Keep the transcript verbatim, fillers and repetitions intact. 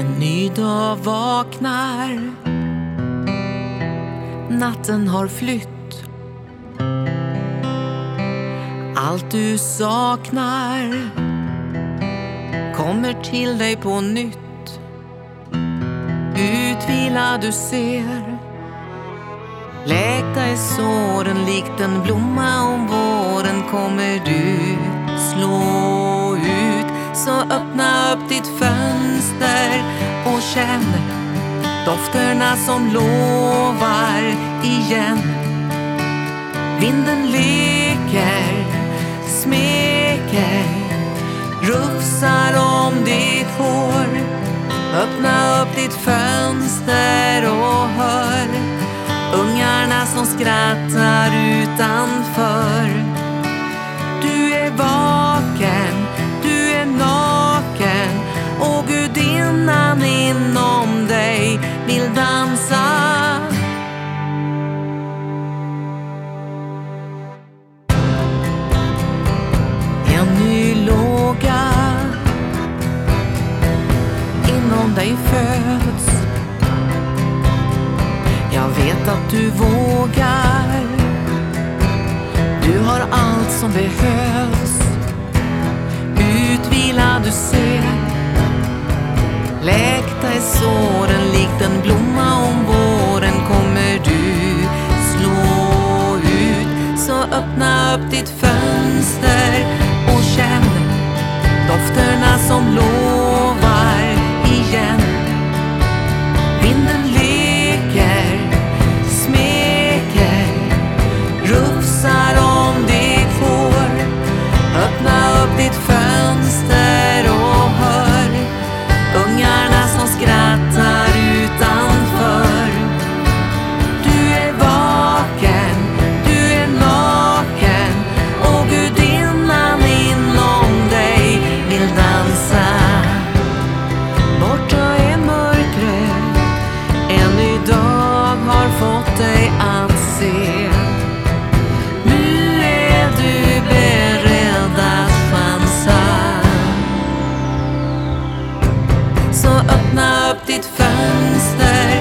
En ny dag vaknar. Natten har flytt. Allt du saknar kommer till dig på nytt. Utvilad du ser, läkta är såren, likt en blomma om våren kommer du slå ut. Så öppna upp ditt fönster och känn dofterna som lovar igen. Vinden leker, smeker, rufsar om ditt hår. Öppna upp ditt fönster och hör ungarna som skrattar utanför. Du är vaken, du är naken och gudinnan inom dig vill dansa. En ny låga inom dig föds. Jag vet att du vågar. Du har allt som behövs. Utvilad du ser, läkta är såren, likt en blomma om våren kommer du slå ut. Så öppna upp ditt fönster och känn dofterna som lovar igen. Vinden leker, smeker, rufsar om ditt hår. Öppna upp ditt fönster och hör ungarna som skrattar utanför. Du är vaken, du är naken och gudinnan inom dig vill dansa. Borta är mörkret, en ny dag har fått dig att se. Nu är du beredd att chansa. Så öppna upp ditt fönster